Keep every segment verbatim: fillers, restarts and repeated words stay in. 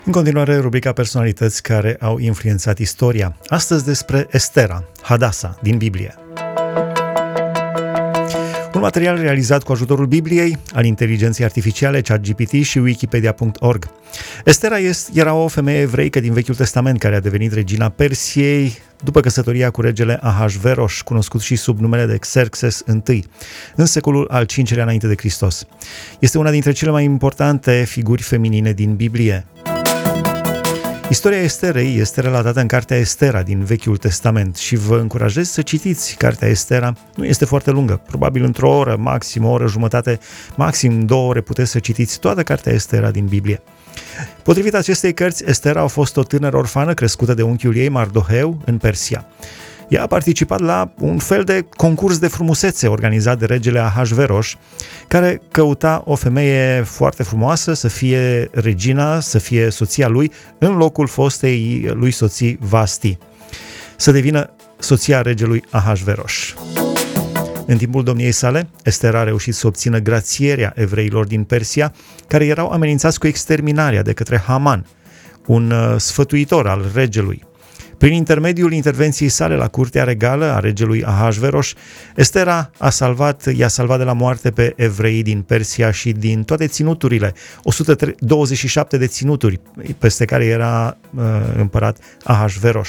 În continuare, rubrica personalități care au influențat istoria. Astăzi despre Estera, Hadasa, din Biblie. Un material realizat cu ajutorul Bibliei, al inteligenței artificiale, ChatGPT și Wikipedia punct org. Estera era o femeie evreică din Vechiul Testament care a devenit regina Persiei după căsătoria cu regele Ahasveros, cunoscut și sub numele de Xerxes I, în secolul al cincilea înainte de Hristos. Este una dintre cele mai importante figuri feminine din Biblie. Istoria Esterei este relatată în cartea Estera din Vechiul Testament și vă încurajez să citiți cartea Estera. Nu este foarte lungă, probabil într-o oră, maxim o oră jumătate, maxim două ore puteți să citiți toată cartea Estera din Biblie. Potrivit acestei cărți, Estera a fost o tânără orfană crescută de unchiul ei, Mardoheu, în Persia. Ea a participat la un fel de concurs de frumusețe organizat de regele Ahasveros, care căuta o femeie foarte frumoasă să fie regina, să fie soția lui, în locul fostei lui soții Vasti, să devină soția regelui Ahasveros. În timpul domniei sale, Estera a reușit să obțină grațierea evreilor din Persia, care erau amenințați cu exterminarea de către Haman, un sfătuitor al regelui. Prin intermediul intervenției sale la curtea regală a regelui Ahasveros, Estera a salvat, i-a salvat de la moarte pe evreii din Persia și din toate ținuturile, o sută douăzeci și șapte de ținuturi peste care era uh, împărat Ahasveros.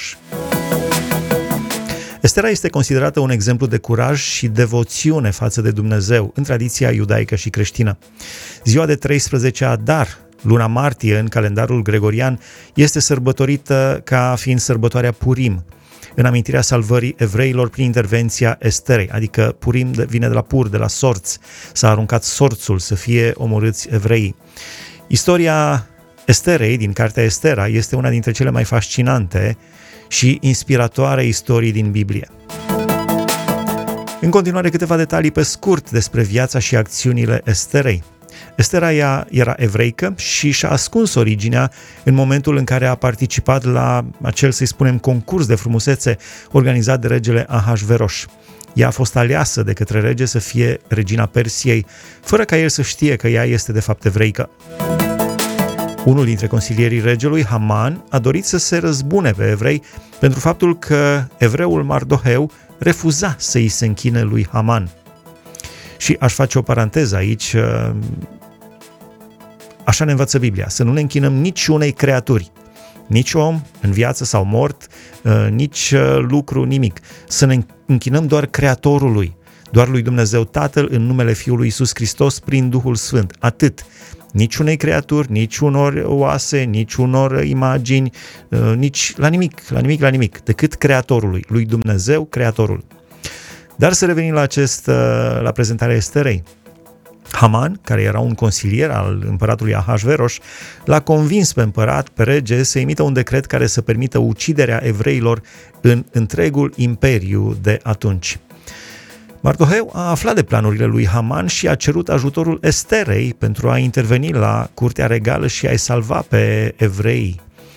Estera este considerată un exemplu de curaj și devoțiune față de Dumnezeu în tradiția iudaică și creștină. Ziua de treisprezece Adar, luna martie în calendarul gregorian, este sărbătorită ca fiind sărbătoarea Purim, în amintirea salvării evreilor prin intervenția Esterei, adică Purim vine de la pur, de la sorți, s-a aruncat sorțul să fie omorâți evreii. Istoria Esterei din cartea Estera este una dintre cele mai fascinante și inspiratoare istorii din Biblie. În continuare, câteva detalii pe scurt despre viața și acțiunile Esterei. Estera ea era evreică și și-a ascuns originea în momentul în care a participat la acel, să-i spunem, concurs de frumusețe organizat de regele Ahasveros. Ea a fost aleasă de către rege să fie regina Persiei, fără ca el să știe că ea este de fapt evreică. Unul dintre consilierii regelui, Haman, a dorit să se răzbune pe evrei pentru faptul că evreul Mardoheu refuza să îi se închine lui Haman. Și aș face o paranteză aici, așa ne învață Biblia, să nu ne închinăm niciunei creaturi, nici om în viață sau mort, nici lucru, nimic. Să ne închinăm doar Creatorului, doar lui Dumnezeu Tatăl în numele Fiului Iisus Hristos prin Duhul Sfânt, atât. Nici unei creaturi, nici unor oase, nici unor imagini, nici la nimic, la nimic, la nimic, decât Creatorului, lui Dumnezeu, Creatorul. Dar să revenim la, acest, la prezentarea Esterei. Haman, care era un consilier al împăratului Ahasveros, l-a convins pe împărat, pe rege, să emită un decret care să permită uciderea evreilor în întregul imperiu de atunci. Mardoheu a aflat de planurile lui Haman și a cerut ajutorul Esterei pentru a interveni la curtea regală și a-i salva pe evrei.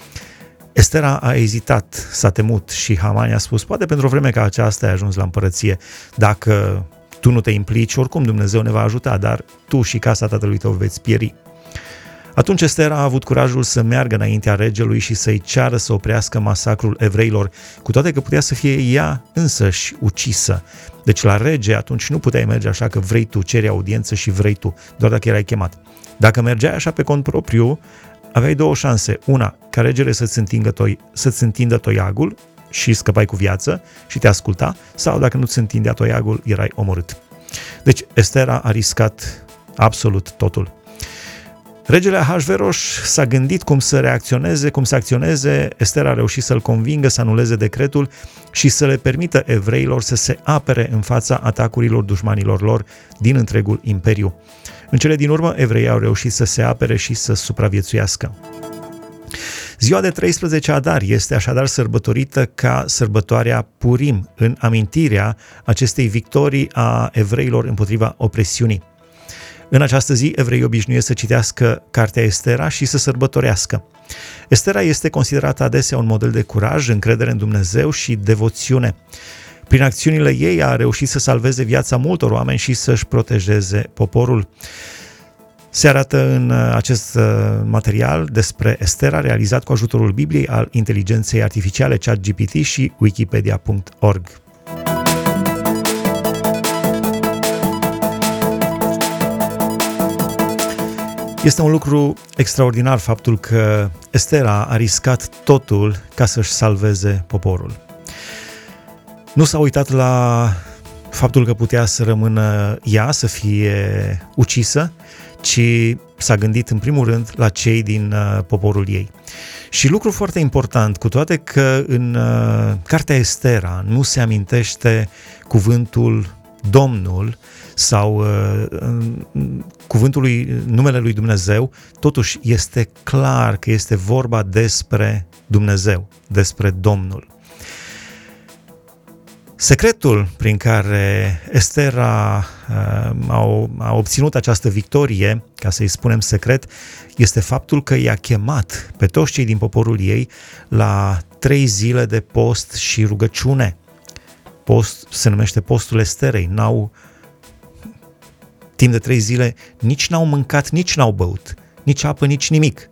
Estera a ezitat, s-a temut și Haman i-a spus, poate pentru o vreme ca aceasta ai ajuns la împărăție, dacă tu nu te implici, oricum Dumnezeu ne va ajuta, dar tu și casa tatălui tău veți pieri. Atunci Estera a avut curajul să meargă înaintea regelui și să-i ceară să oprească masacrul evreilor, cu toate că putea să fie ea însăși ucisă. Deci la rege atunci nu puteai merge așa că vrei tu, ceri audiență și vrei tu, doar dacă erai chemat. Dacă mergeai așa pe cont propriu, aveai două șanse. Una, ca regele să-ți întindă, toi, să-ți întindă toiagul și scăpai cu viață și te asculta, sau dacă nu-ți întindea toiagul, erai omorât. Deci Estera a riscat absolut totul. Regele Ahasveros s-a gândit cum să reacționeze, cum să acționeze. Estera a reușit să-l convingă să anuleze decretul și să le permită evreilor să se apere în fața atacurilor dușmanilor lor din întregul imperiu. În cele din urmă, evreii au reușit să se apere și să supraviețuiască. Ziua de treisprezece Adar este așadar sărbătorită ca sărbătoarea Purim, în amintirea acestei victorii a evreilor împotriva opresiunii. În această zi, evreii obișnuiesc să citească cartea Estera și să sărbătorească. Estera este considerată adesea un model de curaj, încredere în Dumnezeu și devoțiune. Prin acțiunile ei a reușit să salveze viața multor oameni și să-și protejeze poporul. Se arată în acest material despre Estera, realizat cu ajutorul Bibliei, al inteligenței artificiale ChatGPT și wikipedia punct org. Este un lucru extraordinar faptul că Estera a riscat totul ca să-și salveze poporul. Nu s-a uitat la faptul că putea să rămână ea, să fie ucisă, ci s-a gândit în primul rând la cei din uh, poporul ei. Și lucru foarte important, cu toate că în uh, cartea Estera nu se amintește cuvântul Domnul sau uh, cuvântul lui, numele lui Dumnezeu, totuși este clar că este vorba despre Dumnezeu, despre Domnul. Secretul prin care Estera uh, a, a obținut această victorie, ca să-i spunem secret, este faptul că i-a chemat pe toți cei din poporul ei la trei zile de post și rugăciune. Post se numește postul Esterei. N-au, timp de trei zile nici n-au mâncat, nici n-au băut, nici apă, nici nimic.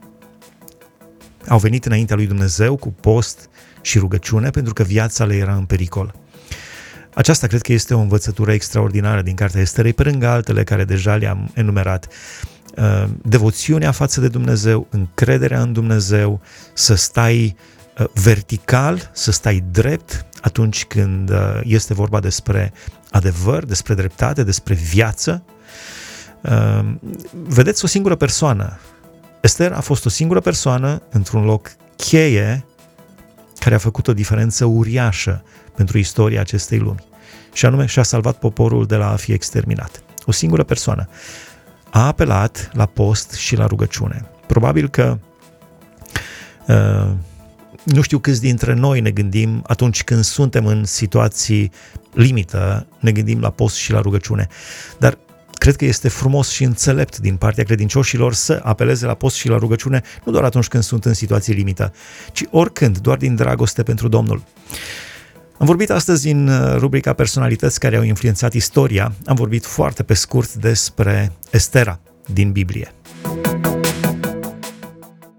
Au venit înaintea lui Dumnezeu cu post și rugăciune pentru că viața le era în pericol. Aceasta cred că este o învățătură extraordinară din cartea Esterei, pe lângă altele care deja le-am enumerat. Devoțiunea față de Dumnezeu, încrederea în Dumnezeu, să stai vertical, să stai drept atunci când este vorba despre adevăr, despre dreptate, despre viață. Vedeți, o singură persoană. Ester a fost o singură persoană într-un loc cheie care a făcut o diferență uriașă pentru istoria acestei lumi. Și anume, și-a salvat poporul de la a fi exterminat. O singură persoană a apelat la post și la rugăciune. Probabil că uh, nu știu câți dintre noi ne gândim atunci când suntem în situații limită, ne gândim la post și la rugăciune. Dar cred că este frumos și înțelept din partea credincioșilor să apeleze la post și la rugăciune, nu doar atunci când sunt în situații limită, ci oricând, doar din dragoste pentru Domnul. Am vorbit astăzi în rubrica Personalități care au influențat istoria, am vorbit foarte pe scurt despre Estera din Biblie.